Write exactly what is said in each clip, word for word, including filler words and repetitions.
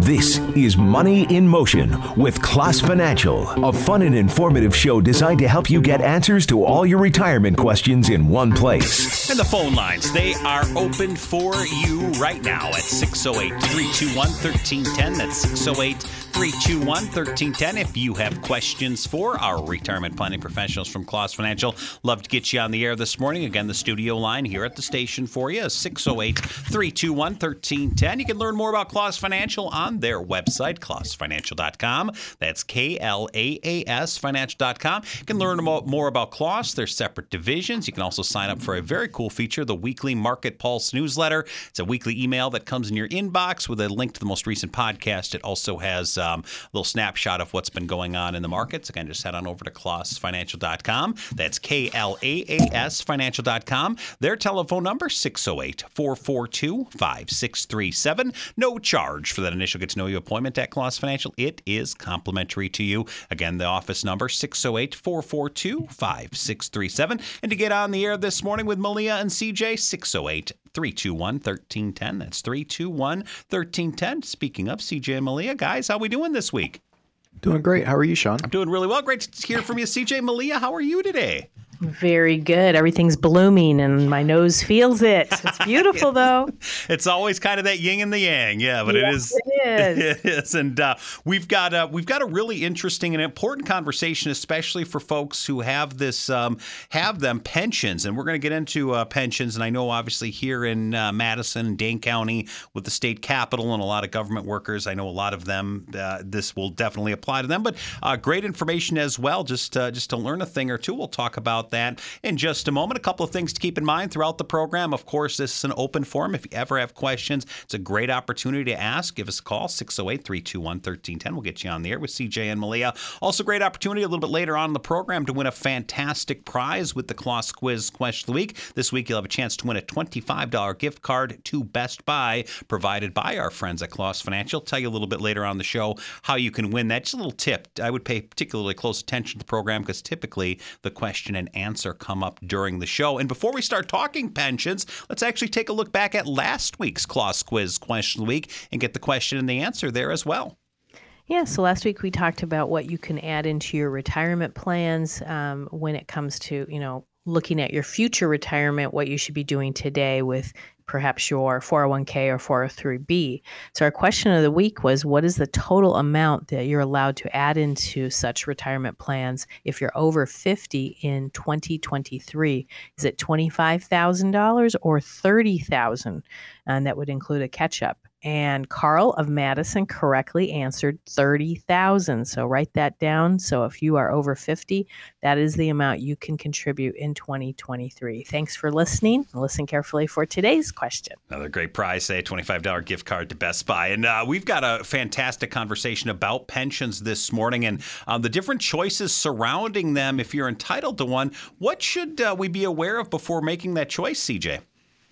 This is Money in Motion with Klaas Financial, a fun and informative show designed to help you get answers to all your retirement questions in one place. And the phone lines, they are open for you right now at six oh eight, three two one, one three one zero. That's six oh eight, three two one, one three one zero. If you have questions for our retirement planning professionals from Klaas Financial, love to get you on the air this morning. Again, the studio line here at the station for you is six oh eight, three two one, one three one zero. You can learn more about Klaas Financial on their website, klaas financial dot com. That's K L A A S financial dot com. You can learn more about Klaas, their separate divisions. You can also sign up for a very cool feature, the weekly Market Pulse newsletter. It's a weekly email that comes in your inbox with a link to the most recent podcast. It also has um, a little snapshot of what's been going on in the markets. Again, just head on over to klaas financial dot com. That's K L A A S financial dot com. Their telephone number, six oh eight, four four two, five six three seven. No charge for that initial get-to-know you appointment at Klaas Financial. It is complimentary to you. Again, the office number, six oh eight, four four two, five six three seven. And to get on the air this morning with Malia and C J, six oh eight, three two one, one three one zero. That's three two one, one three one zero. Speaking of C J and Malia, guys, how we doing this week? Doing great. How are you, Sean? I'm doing really well. Great to hear from you, C J. Malia, how are you today? Very good. Everything's blooming and my nose feels it. It's beautiful, though. It's always kind of that yin and the yang. Yeah, but yes, it is. It is. It is. And uh, we've got uh, we've got a really interesting and important conversation, especially for folks who have this um, have them pensions. And we're going to get into uh, pensions. And I know obviously here in uh, Madison and Dane County with the state capital and a lot of government workers, I know a lot of them, uh, this will definitely apply to them. But uh, great information as well, just, uh, just to learn a thing or two. We'll talk about that in just a moment. A couple of things to keep in mind throughout the program. Of course, this is an open forum. If you ever have questions, it's a great opportunity to ask. Give us a call, six oh eight, three two one, one three one zero. We'll get you on the air with C J and Malia. Also, great opportunity a little bit later on in the program to win a fantastic prize with the Klaas Quiz Question of the Week. This week, you'll have a chance to win a twenty-five dollars gift card to Best Buy, provided by our friends at Klaas Financial. Tell you a little bit later on the show how you can win that. Just a little tip. I would pay particularly close attention to the program because typically the question and answer come up during the show. And before we start talking pensions, let's actually take a look back at last week's Klaas Quiz Question of the Week and get the question and the answer there as well. Yeah, so last week we talked about what you can add into your retirement plans um, when it comes to, you know, looking at your future retirement, what you should be doing today with perhaps your four oh one k or four oh three b. So our question of the week was, what is the total amount that you're allowed to add into such retirement plans if you're over fifty in twenty twenty-three? Is it twenty-five thousand dollars or thirty thousand dollars? And that would include a catch-up. And Carl of Madison correctly answered thirty thousand dollars. So write that down. So if you are over fifty, that is the amount you can contribute in twenty twenty-three. Thanks for listening. Listen carefully for today's question. Another great prize, say a twenty-five dollars gift card to Best Buy. And uh, we've got a fantastic conversation about pensions this morning and um, the different choices surrounding them. If you're entitled to one, what should uh, we be aware of before making that choice, C J?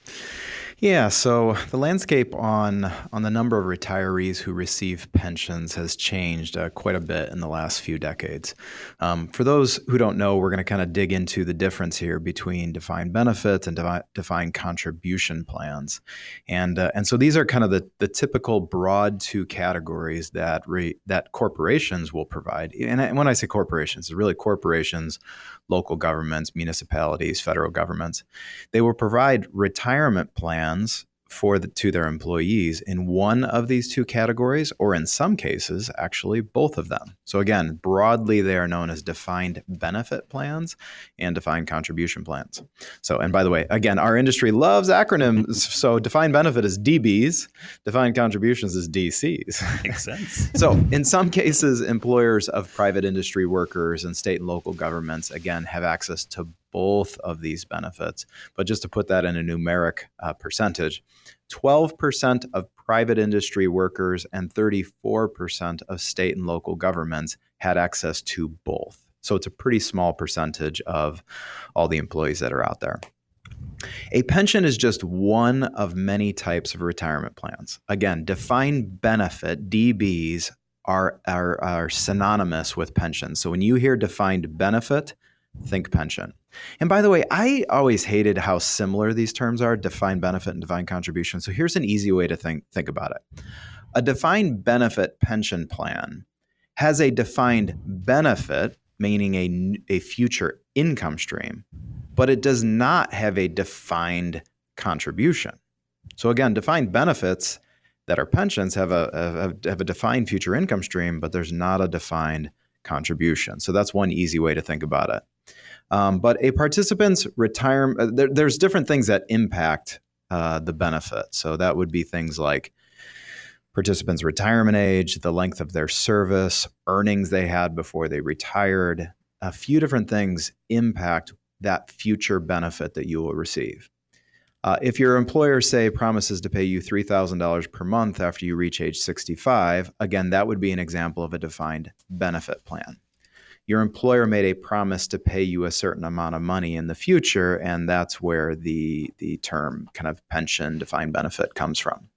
Yeah, so the landscape on on the number of retirees who receive pensions has changed uh, quite a bit in the last few decades. Um, for those who don't know, we're going to kind of dig into the difference here between defined benefits and devi- defined contribution plans. And uh, and so these are kind of the, the typical broad two categories that re- that corporations will provide. And, and when I say corporations, it's really corporations, local governments, municipalities, federal governments. They will provide retirement plans for the, to their employees in one of these two categories, or in some cases, actually both of them. So again, broadly, they are known as defined benefit plans and defined contribution plans. So, and by the way, again, our industry loves acronyms. So defined benefit is D Bs, defined contributions is D Cs. Makes sense. So in some cases, employers of private industry workers and state and local governments, again, have access to both of these benefits. But just to put that in a numeric uh, percentage, twelve percent of private industry workers and thirty-four percent of state and local governments had access to both. So it's a pretty small percentage of all the employees that are out there. A pension is just one of many types of retirement plans. Again, defined benefit, D Bs, are, are, are synonymous with pensions. So when you hear defined benefit, think pension. And by the way, I always hated how similar these terms are, defined benefit and defined contribution. So here's an easy way to think, think about it. A defined benefit pension plan has a defined benefit, meaning a, a future income stream, but it does not have a defined contribution. So again, defined benefits that are pensions have a, have, have a defined future income stream, but there's not a defined contribution. So that's one easy way to think about it. Um, but a participant's retirement, there, there's different things that impact uh, the benefit. So that would be things like participants' retirement age, the length of their service, earnings they had before they retired. A few different things impact that future benefit that you will receive. Uh, if your employer, say, promises to pay you three thousand dollars per month after you reach age sixty-five, again, that would be an example of a defined benefit plan. Your employer made a promise to pay you a certain amount of money in the future, and that's where the, the term kind of pension defined benefit comes from.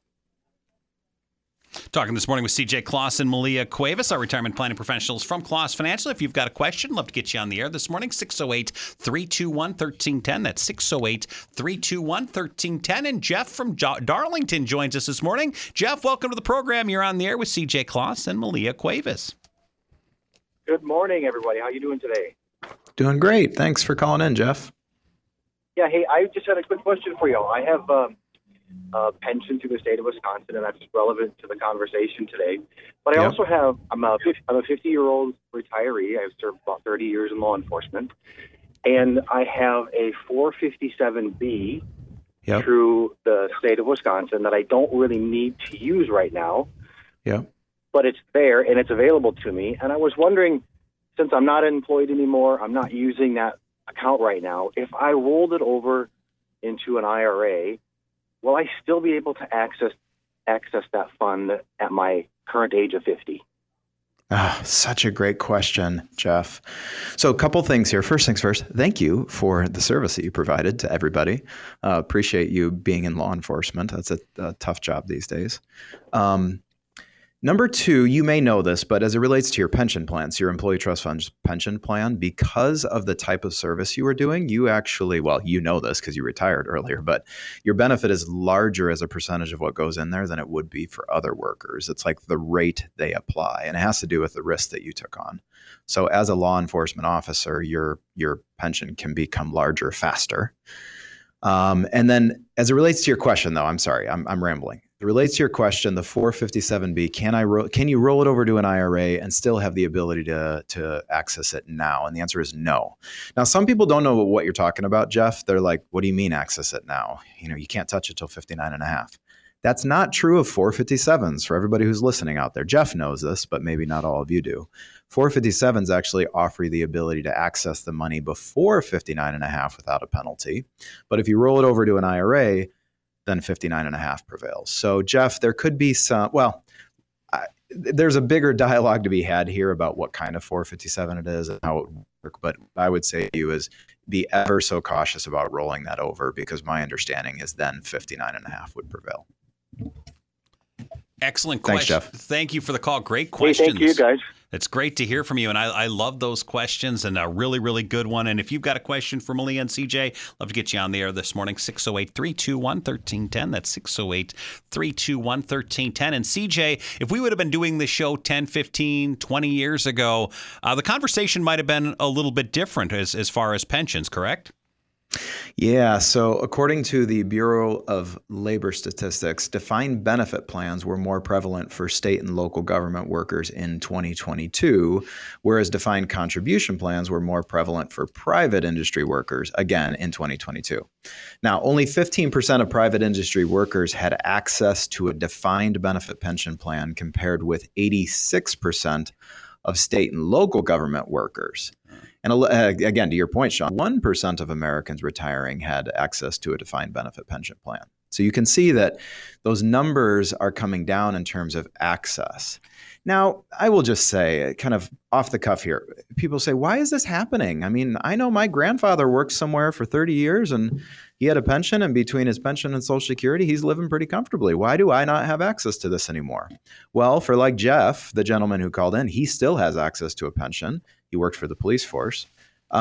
Talking this morning with C J Kloss and Malia Cuevas, our retirement planning professionals from Kloss Financial. If you've got a question, love to get you on the air this morning, six oh eight, three two one, one three one zero. That's six oh eight, three two one, one three one zero. And Jeff from jo- Darlington joins us this morning. Jeff, welcome to the program. You're on the air with C J Kloss and Malia Cuevas. Good morning, everybody. How you doing today? Doing great. Thanks for calling in, Jeff. Yeah, hey, I just had a quick question for you. I have um, a pension through the state of Wisconsin, and that's relevant to the conversation today. But I Yep. also have, I'm a, I'm a fifty-year-old retiree. I've served about thirty years in law enforcement. And I have a four fifty-seven B Yep. through the state of Wisconsin that I don't really need to use right now. Yep. But it's there and it's available to me. And I was wondering, since I'm not employed anymore, I'm not using that account right now, if I rolled it over into an I R A, will I still be able to access access that fund at my current age of fifty? Ah, such a great question, Jeff. So a couple things here. First things first, thank you for the service that you provided to everybody. Uh, appreciate you being in law enforcement. That's a, a tough job these days. Um, Number two, you may know this, but as it relates to your pension plans, your employee trust fund's pension plan, because of the type of service you were doing, you actually, well, you know this because you retired earlier, but your benefit is larger as a percentage of what goes in there than it would be for other workers. It's like the rate they apply, and it has to do with the risk that you took on. So as a law enforcement officer, your your pension can become larger faster. Um, and then as it relates to your question, though, I'm sorry, I'm, I'm rambling. It relates to your question, the four fifty-seven B, can I ro- can you roll it over to an I R A and still have the ability to, to access it now? And the answer is no. Now, some people don't know what you're talking about, Jeff. They're like, what do you mean access it now? You know, you can't touch it till fifty-nine and a half. That's not true of four fifty-sevens for everybody who's listening out there. Jeff knows this, but maybe not all of you do. four fifty-sevens actually offer you the ability to access the money before fifty-nine and a half without a penalty. But if you roll it over to an I R A, then fifty-nine and a half prevails. So Jeff, there could be some, well, I, there's a bigger dialogue to be had here about what kind of four fifty-seven it is and how it would work. But I would say to you is be ever so cautious about rolling that over, because my understanding is then fifty-nine and a half would prevail. Excellent Thanks, question. Jeff. Thank you for the call. Great Hey, questions. thank you, guys. It's great to hear from you, and I, I love those questions, and a really, really good one. And if you've got a question for Malia and C J, love to get you on the air this morning, six oh eight, three two one, one three one zero. That's six oh eight, three two one, one three one zero. And C J, if we would have been doing this show ten, fifteen, twenty years ago, uh, the conversation might have been a little bit different as, as far as pensions, correct? Yeah. So according to the Bureau of Labor Statistics, defined benefit plans were more prevalent for state and local government workers in twenty twenty-two, whereas defined contribution plans were more prevalent for private industry workers, again, in twenty twenty-two. Now, only fifteen percent of private industry workers had access to a defined benefit pension plan, compared with eighty-six percent of state and local government workers. And uh, again, to your point, Sean, one percent of Americans retiring had access to a defined benefit pension plan. So you can see that those numbers are coming down in terms of access. Now, I will just say, kind of off the cuff here, people say, why is this happening? I mean, I know my grandfather worked somewhere for thirty years and he had a pension, and between his pension and Social Security, he's living pretty comfortably. Why do I not have access to this anymore? Well, for like Jeff, the gentleman who called in, he still has access to a pension. He worked for the police force. Um,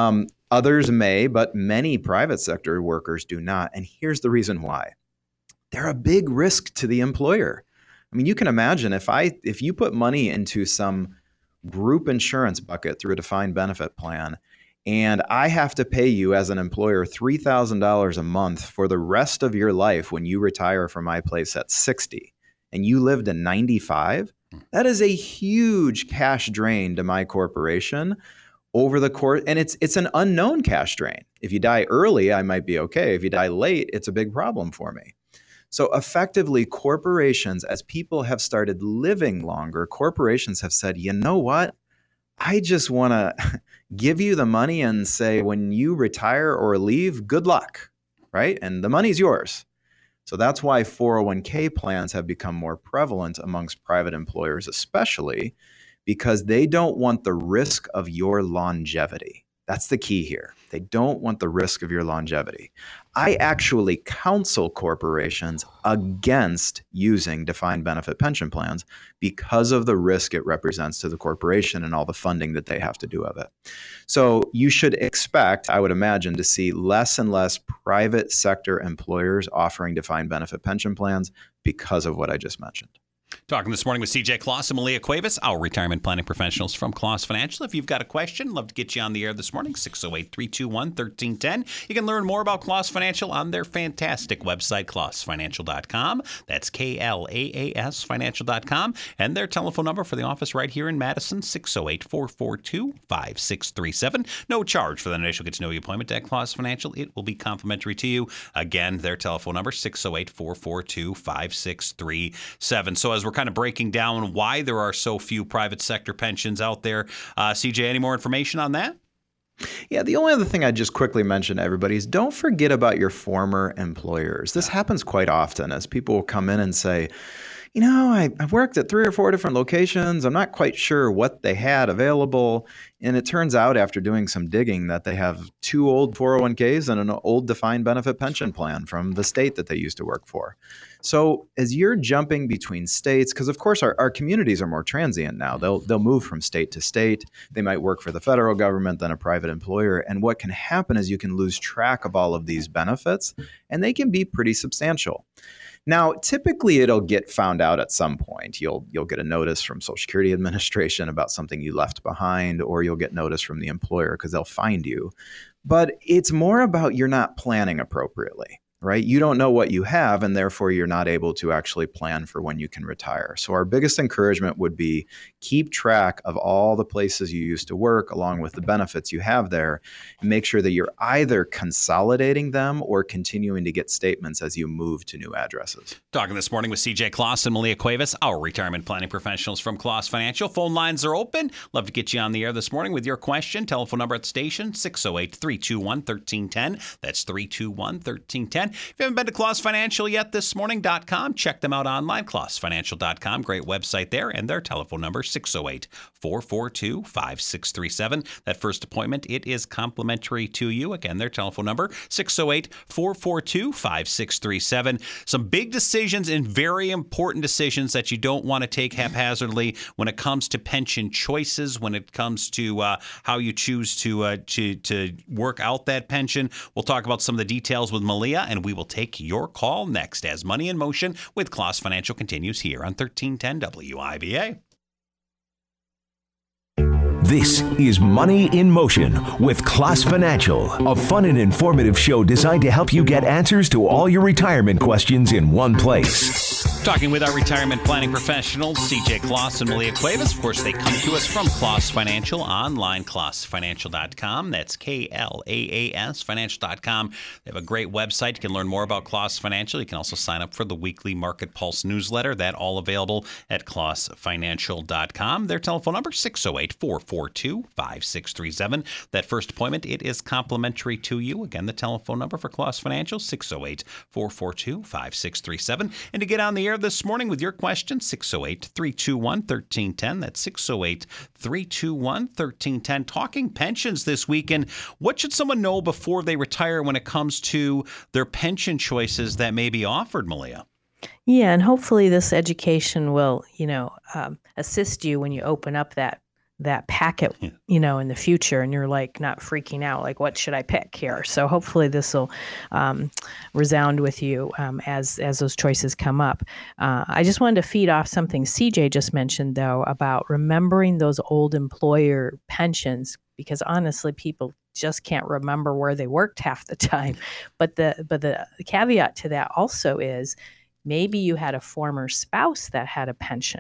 Others may, but many private sector workers do not. And here's the reason why. They're a big risk to the employer. I mean, you can imagine if I if you put money into some group insurance bucket through a defined benefit plan, and I have to pay you as an employer three thousand dollars a month for the rest of your life when you retire from my place at sixty, and you live to ninety-five, that is a huge cash drain to my corporation over the course, and it's it's an unknown cash drain. If you die early, I might be okay. If you die late, it's a big problem for me. So effectively, corporations, as people have started living longer, corporations have said, you know what? I just want to give you the money and say, when you retire or leave, good luck, right? And the money's yours. So that's why four oh one k plans have become more prevalent amongst private employers, especially because they don't want the risk of your longevity. That's the key here. They don't want the risk of your longevity. I actually counsel corporations against using defined benefit pension plans because of the risk it represents to the corporation and all the funding that they have to do of it. So you should expect, I would imagine, to see less and less private sector employers offering defined benefit pension plans because of what I just mentioned. Talking this morning with C J Kloss and Malia Cuevas, our retirement planning professionals from Kloss Financial. If you've got a question, love to get you on the air this morning, six oh eight, three two one, one three one zero. You can learn more about Kloss Financial on their fantastic website, kloss financial dot com. That's K L A A S financial dot com. And their telephone number for the office right here in Madison, six oh eight, four four two, five six three seven. No charge for the initial get-to-know-you appointment at Kloss Financial. It will be complimentary to you. Again, their telephone number, six oh eight, four four two, five six three seven. So as we're kind of breaking down why there are so few private sector pensions out there, uh, C J, any more information on that? Yeah, the only other thing I'd just quickly mention to everybody is don't forget about your former employers. This happens quite often as people will come in and say, you know, I, I worked at three or four different locations. I'm not quite sure what they had available. And it turns out after doing some digging that they have two old four oh one k's and an old defined benefit pension plan from the state that they used to work for. So as you're jumping between states, because of course our, our communities are more transient now. They'll they'll move from state to state. They might work for the federal government, then a private employer. And what can happen is you can lose track of all of these benefits, and they can be pretty substantial. Now, typically it'll get found out at some point. You'll you'll get a notice from Social Security Administration about something you left behind, or you'll get notice from the employer because they'll find you. But it's more about you're not planning appropriately, right? You don't know what you have, and therefore you're not able to actually plan for when you can retire. So our biggest encouragement would be keep track of all the places you used to work along with the benefits you have there, and make sure that you're either consolidating them or continuing to get statements as you move to new addresses. Talking this morning with C J Kloss and Malia Cuevas, our retirement planning professionals from Kloss Financial. Phone lines are open. Love to get you on the air this morning with your question. Telephone number at the station, six oh eight, three two one, one three one zero. That's three two one, one three one zero. If you haven't been to Kloss Financial yet this morning dot com, check them out online, kloss financial dot com. Great website there. And their telephone number, six oh eight, four four two, five six three seven. That first appointment, it is complimentary to you. Again, their telephone number, six oh eight, four four two, five six three seven. Some big decisions and very important decisions that you don't want to take haphazardly when it comes to pension choices, when it comes to uh, how you choose to, uh, to, to work out that pension. We'll talk about some of the details with Malia, and we will take your call next as Money in Motion with Kloss Financial continues here on thirteen ten W I B A. This is Money in Motion with Kloss Financial, a fun and informative show designed to help you get answers to all your retirement questions in one place. Talking with our retirement planning professionals, C J Kloss and Malia Cuevas. Of course, they come to us from Kloss Financial, online, kloss financial dot com. That's K L A A S financial dot com. They have a great website. You can learn more about Kloss Financial. You can also sign up for the weekly Market Pulse newsletter. That all available at kloss financial dot com. Their telephone number, six oh eight, four four two, five six three seven. That first appointment, it is complimentary to you. Again, the telephone number for Kloss Financial, six oh eight, four four two, five six three seven. And to get on the air this morning with your question, six oh eight, three two one, one three one zero. That's six oh eight, three two one, one three one zero. Talking pensions this weekend. What should someone know before they retire when it comes to their pension choices that may be offered, Malia? Yeah, and hopefully this education will, you know, um, assist you when you open up that that packet, Yeah. you know, in the future, and you're like not freaking out, like, what should I pick here? So hopefully this will um, resound with you um, as as those choices come up. Uh, I just wanted to feed off something C J just mentioned, though, about remembering those old employer pensions, because honestly, people just can't remember where they worked half the time. But the but the caveat to that also is maybe you had a former spouse that had a pension.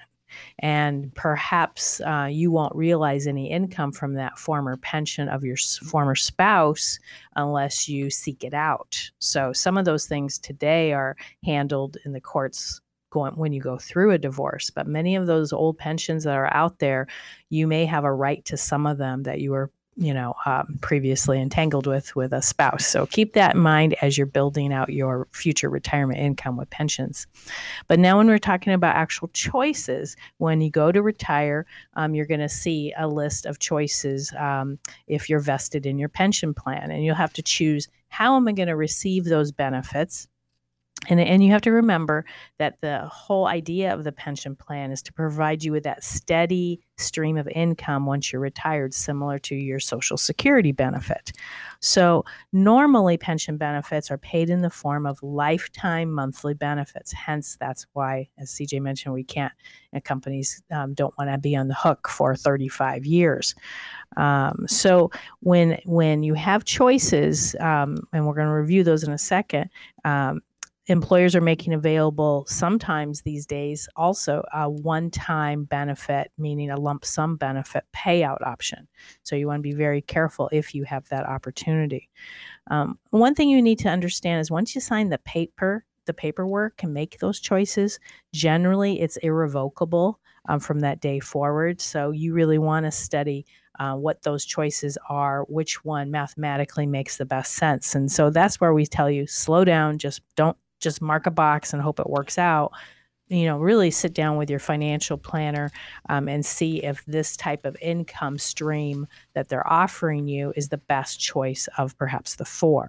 And perhaps uh, you won't realize any income from that former pension of your s- former spouse unless you seek it out. So some of those things today are handled in the courts going when you go through a divorce. But many of those old pensions that are out there, you may have a right to some of them that you were you know, um, previously entangled with with a spouse. So keep that in mind as you're building out your future retirement income with pensions. But now when we're talking about actual choices, when you go to retire, um, you're going to see a list of choices um, if you're vested in your pension plan. And you'll have to choose, how am I going to receive those benefits? And, and you have to remember that the whole idea of the pension plan is to provide you with that steady stream of income once you're retired, similar to your Social Security benefit. So normally pension benefits are paid in the form of lifetime monthly benefits. Hence, that's why, as C J mentioned, we can't, and companies um, don't want to be on the hook for thirty-five years. Um, so when, when you have choices, um, and we're going to review those in a second, um, employers are making available sometimes these days also a one-time benefit, meaning a lump sum benefit payout option. So you want to be very careful if you have that opportunity. Um, one thing you need to understand is once you sign the paper, the paperwork and make those choices, generally it's irrevocable um, from that day forward. So you really want to study uh, what those choices are, which one mathematically makes the best sense. And so that's where we tell you, slow down, just don't just mark a box and hope it works out. You know, really sit down with your financial planner um, and see if this type of income stream that they're offering you is the best choice of perhaps the four.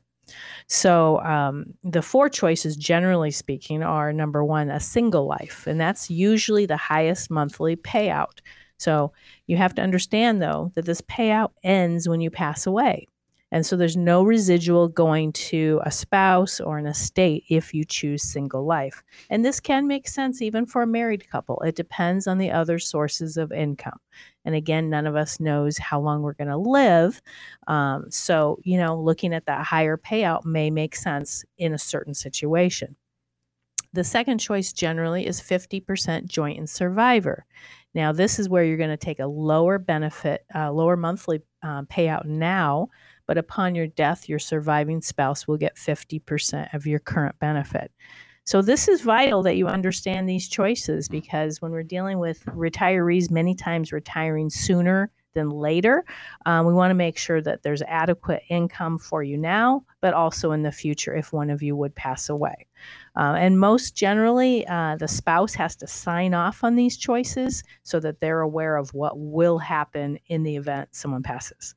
So um, the four choices, generally speaking, are number one, a single life, and that's usually the highest monthly payout. So you have to understand, though, that this payout ends when you pass away. And so there's no residual going to a spouse or an estate if you choose single life. And this can make sense even for a married couple. It depends on the other sources of income. And again, none of us knows how long we're going to live. Um, so, you know, looking at that higher payout may make sense in a certain situation. The second choice generally is fifty percent joint and survivor. Now, this is where you're going to take a lower benefit, uh, lower monthly um, payout now, but upon your death, your surviving spouse will get fifty percent of your current benefit. So this is vital that you understand these choices, because when we're dealing with retirees, many times retiring sooner than later, um, we want to make sure that there's adequate income for you now, but also in the future if one of you would pass away. Uh, and most generally, uh, the spouse has to sign off on these choices so that they're aware of what will happen in the event someone passes.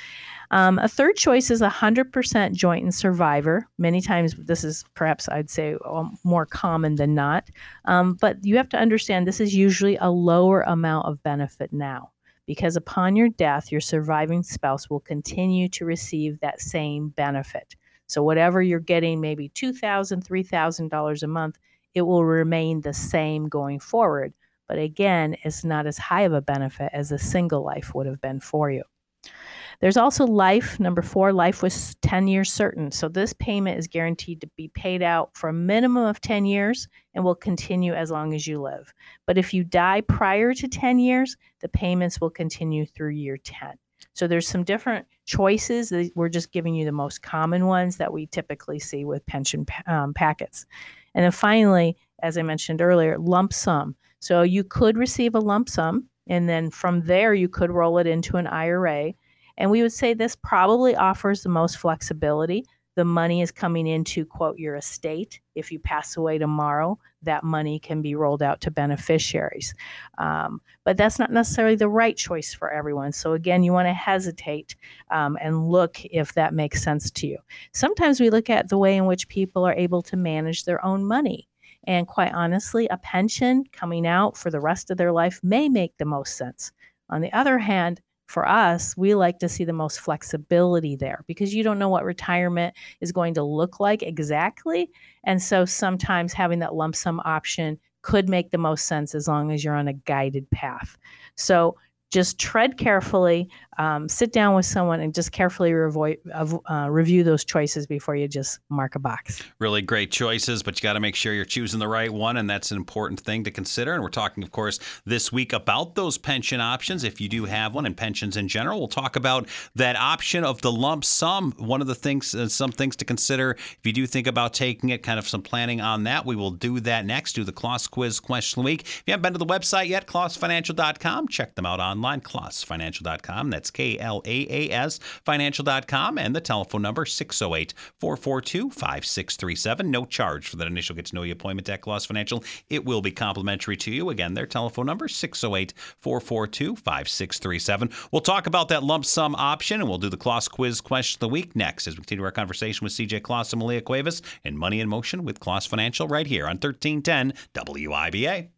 Um, a third choice is one hundred percent joint and survivor. Many times this is perhaps, I'd say, um, more common than not. Um, but you have to understand this is usually a lower amount of benefit now, because upon your death, your surviving spouse will continue to receive that same benefit. So whatever you're getting, maybe two thousand dollars, three thousand dollars a month, it will remain the same going forward. But again, it's not as high of a benefit as a single life would have been for you. There's also life. Number four, life was ten years certain. So this payment is guaranteed to be paid out for a minimum of ten years and will continue as long as you live. But if you die prior to ten years, the payments will continue through year ten. So there's some different choices. We're just giving you the most common ones that we typically see with pension um, packets. And then finally, as I mentioned earlier, lump sum. So you could receive a lump sum, and then from there you could roll it into an I R A. And we would say this probably offers the most flexibility. The money is coming into, quote, your estate. If you pass away tomorrow, that money can be rolled out to beneficiaries. Um, but that's not necessarily the right choice for everyone. So again, you want to hesitate um, and look if that makes sense to you. Sometimes we look at the way in which people are able to manage their own money. And quite honestly, a pension coming out for the rest of their life may make the most sense. On the other hand, for us, we like to see the most flexibility there because you don't know what retirement is going to look like exactly. And so sometimes having that lump sum option could make the most sense as long as you're on a guided path. So just tread carefully, um, sit down with someone and just carefully revo- uh, review those choices before you just mark a box. Really great choices, but you got to make sure you're choosing the right one, and that's an important thing to consider. And we're talking, of course, this week about those pension options, if you do have one, and pensions in general. We'll talk about that option of the lump sum. One of the things, uh, some things to consider if you do think about taking it, kind of some planning on that. We will do that next, do the Kloss Quiz Question of the Week. If you haven't been to the website yet, kloss financial dot com, check them out online. kloss financial dot com. That's K L A A S financial dot com. And the telephone number, six oh eight, four four two, five six three seven. No charge for that initial get-to-know-you appointment at Kloss Financial. It will be complimentary to you. Again, their telephone number, six oh eight, four four two, five six three seven. We'll talk about that lump sum option, and we'll do the Kloss Quiz Question of the Week next as we continue our conversation with C J Kloss and Malia Cuevas in Money in Motion with Kloss Financial right here on thirteen ten W I B A.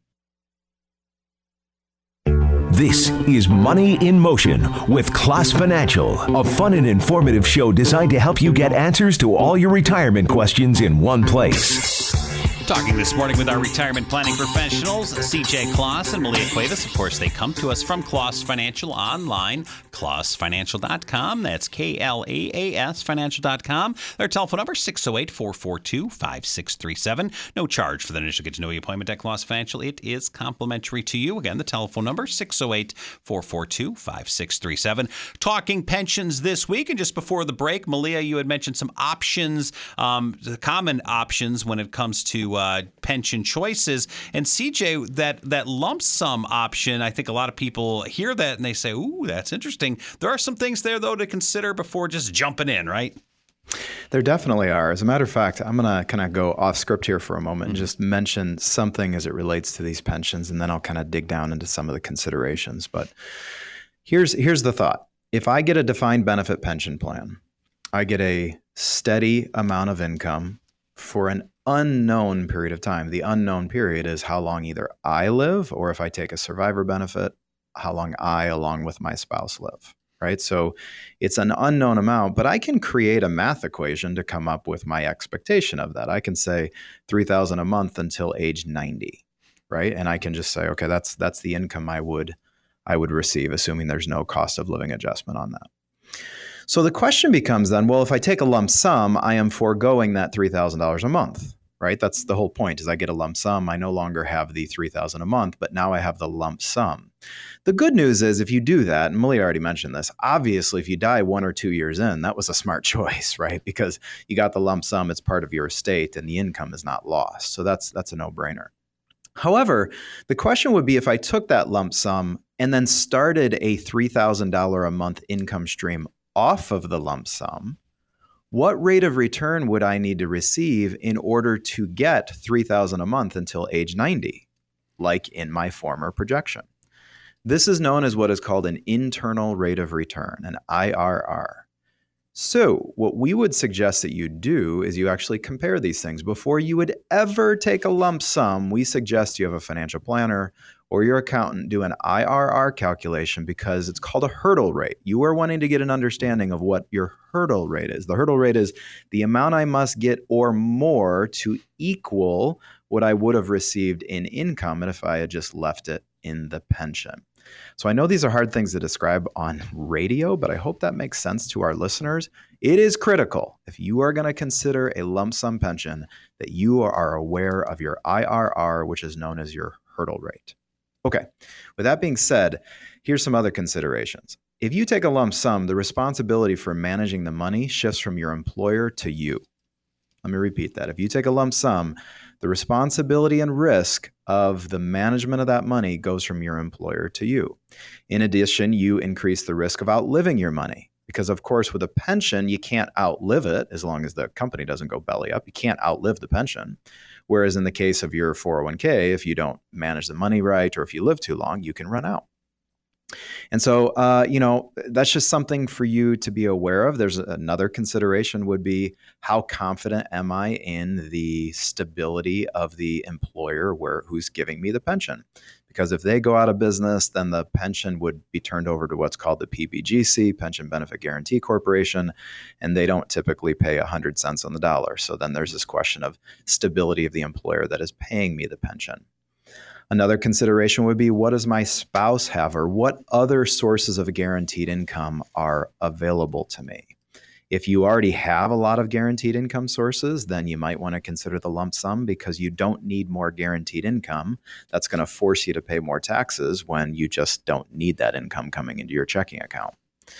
This is Money in Motion with Kloss Financial, a fun and informative show designed to help you get answers to all your retirement questions in one place. Talking this morning with our retirement planning professionals, C J Kloss and Malia Cuevas. Of course, they come to us from Kloss Financial online, kloss financial dot com. That's K L A A S financial dot com. Their telephone number, six oh eight, four four two, five six three seven. No charge for the initial get-to-know-you appointment at Kloss Financial. It is complimentary to you. Again, the telephone number, six oh eight, four four two, five six three seven. Talking pensions this week, and just before the break, Malia, you had mentioned some options, um, the common options when it comes to Uh, pension choices. And C J, that that lump sum option, I think a lot of people hear that and they say, ooh, that's interesting. There are some things there, though, to consider before just jumping in, right? There definitely are. As a matter of fact, I'm going to kind of go off script here for a moment and just mention something as it relates to these pensions, and then I'll kind of dig down into some of the considerations. But here's here's the thought. If I get a defined benefit pension plan, I get a steady amount of income for an unknown period of time. The unknown period is how long either I live, or if I take a survivor benefit, how long I, along with my spouse, live, right? So it's an unknown amount, but I can create a math equation to come up with my expectation of that. I can say three thousand dollars a month until age ninety, right? And I can just say, okay, that's that's the income I would I would receive, assuming there's no cost of living adjustment on that. So the question becomes then, well, if I take a lump sum, I am foregoing that three thousand dollars a month, right? That's the whole point, is I get a lump sum. I no longer have the three thousand dollars a month, but now I have the lump sum. The good news is if you do that, and Malia already mentioned this, obviously if you die one or two years in, that was a smart choice, right? Because you got the lump sum, it's part of your estate, and the income is not lost. So that's that's a no-brainer. However, the question would be if I took that lump sum and then started a three thousand dollars a month income stream off of the lump sum, what rate of return would I need to receive in order to get three thousand dollars a month until age ninety, like in my former projection? This is known as what is called an internal rate of return, an I R R. So what we would suggest that you do is you actually compare these things. Before you would ever take a lump sum, we suggest you have a financial planner or your accountant do an I R R calculation, because it's called a hurdle rate. You are wanting to get an understanding of what your hurdle rate is. The hurdle rate is the amount I must get or more to equal what I would have received in income if I had just left it in the pension. So I know these are hard things to describe on radio, but I hope that makes sense to our listeners. It is critical, if you are going to consider a lump sum pension, that you are aware of your I R R, which is known as your hurdle rate. Okay, with that being said, here's some other considerations. If you take a lump sum, the responsibility for managing the money shifts from your employer to you. Let me repeat that. If you take a lump sum, the responsibility and risk of the management of that money goes from your employer to you. In addition, you increase the risk of outliving your money, because of course with a pension, you can't outlive it as long as the company doesn't go belly up. You can't outlive the pension. Whereas in the case of your four oh one k, if you don't manage the money right, or if you live too long, you can run out. And so, uh, you know, that's just something for you to be aware of. There's another consideration would be, how confident am I in the stability of the employer where who's giving me the pension? because if they go out of business, then the pension would be turned over to what's called the P B G C, Pension Benefit Guaranty Corporation, and they don't typically pay one hundred cents on the dollar. So then there's this question of stability of the employer that is paying me the pension. Another consideration would be, what does my spouse have, or what other sources of guaranteed income are available to me? If you already have a lot of guaranteed income sources, then you might want to consider the lump sum, because you don't need more guaranteed income. That's going to force you to pay more taxes when you just don't need that income coming into your checking account.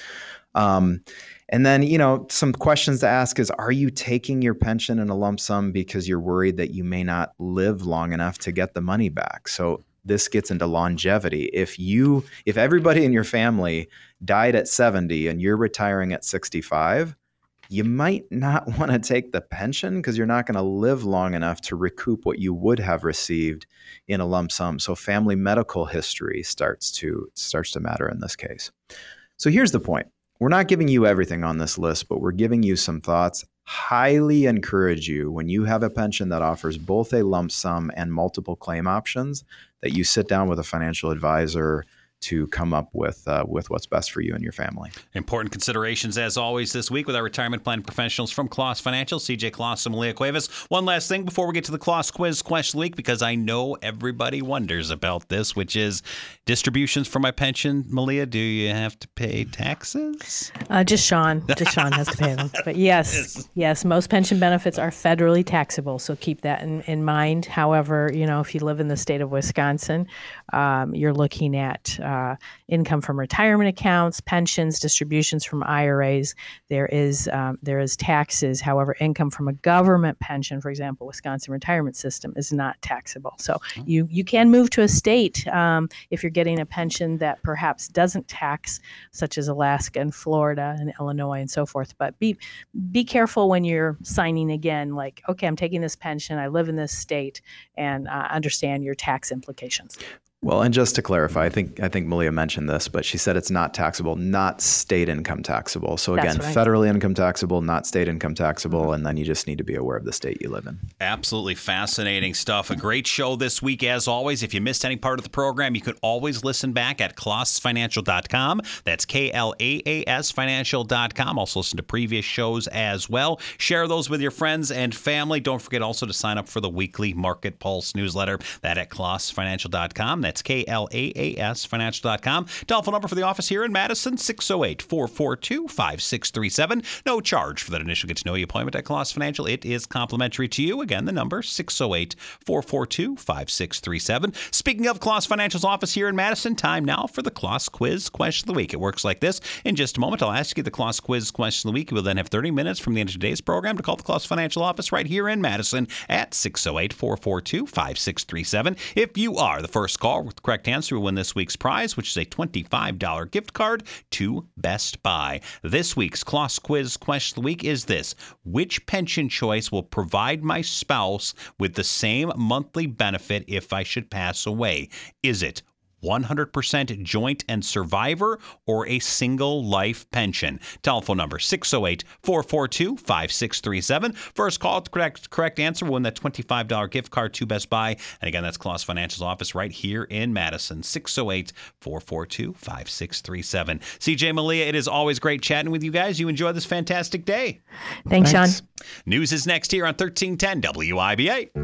Um, and then, you know, some questions to ask is, are you taking your pension in a lump sum because you're worried that you may not live long enough to get the money back? So this gets into longevity. If you, if everybody in your family died at seventy and you're retiring at sixty-five, you might not want to take the pension because you're not going to live long enough to recoup what you would have received in a lump sum. So family medical history starts to starts to matter in this case. So here's the point. We're not giving you everything on this list, but we're giving you some thoughts. Highly encourage you, when you have a pension that offers both a lump sum and multiple claim options, that you sit down with a financial advisor to come up with uh, with what's best for you and your family. Important considerations, as always, this week with our retirement plan professionals from Kloss Financial, C J Kloss and Malia Cuevas. One last thing before we get to the Kloss Quiz question week, because I know everybody wonders about this, which is distributions for my pension. Malia, do you have to pay taxes? Uh, just Sean. Just Sean has to pay them. But yes, yes, most pension benefits are federally taxable, so keep that in, in mind. However, you know, if you live in the state of Wisconsin, um, you're looking at uh, Uh, income from retirement accounts, pensions, distributions from I R As. There is um, there is taxes. However, income from a government pension, for example, Wisconsin retirement system, is not taxable. So you you can move to a state um, if you're getting a pension that perhaps doesn't tax, such as Alaska and Florida and Illinois and so forth. But be be careful when you're signing again. Like, okay, I'm taking this pension. I live in this state, and uh, understand your tax implications. Well, and just to clarify, I think I think Malia mentioned this, but she said it's not taxable, not state income taxable. So again, federally income taxable, not state income taxable, mm-hmm. and then you just need to be aware of the state you live in. Absolutely fascinating stuff. A great show this week, as always. If you missed any part of the program, you can always listen back at kloss financial dot com. That's K L A A S financial dot com. Also listen to previous shows as well. Share those with your friends and family. Don't forget also to sign up for the weekly Market Pulse newsletter. That at kloss financial dot com. That's K L A A S financial dot com. Telephone number for the office here in Madison, six oh eight, four four two, five six three seven. No charge for that initial get-to-know-you appointment at Kloss Financial. It is complimentary to you. Again, the number, six oh eight, four four two, five six three seven. Speaking of Kloss Financial's office here in Madison, time now for the Kloss Quiz Question of the Week. It works like this. In just a moment, I'll ask you the Kloss Quiz Question of the Week. You will then have thirty minutes from the end of today's program to call the Kloss Financial office right here in Madison at six oh eight, four four two, five six three seven. If you are the first call with the correct answer, win this week's prize, which is a twenty-five dollars gift card to Best Buy. This week's Kloss Quiz Question of the Week is this: which pension choice will provide my spouse with the same monthly benefit if I should pass away? Is it one hundred percent joint and survivor or a single life pension? Telephone number six oh eight, four four two, five six three seven. First call to correct correct answer will win that twenty-five dollars gift card to Best Buy. And again, that's Kloss Financial's office right here in Madison, six oh eight, four four two, five six three seven. C J, Malia, it is always great chatting with you guys. You enjoy this fantastic day. Thanks, Thanks. Sean. News is next here on thirteen ten W I B A.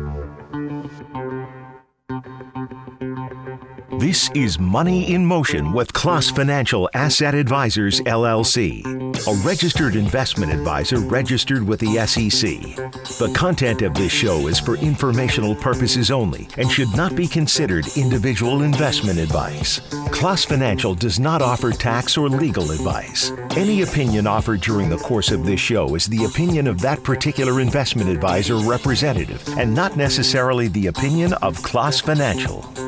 This is Money in Motion with Kloss Financial Asset Advisors, L L C, a registered investment advisor registered with the S E C. The content of this show is for informational purposes only and should not be considered individual investment advice. Kloss Financial does not offer tax or legal advice. Any opinion offered during the course of this show is the opinion of that particular investment advisor representative and not necessarily the opinion of Kloss Financial.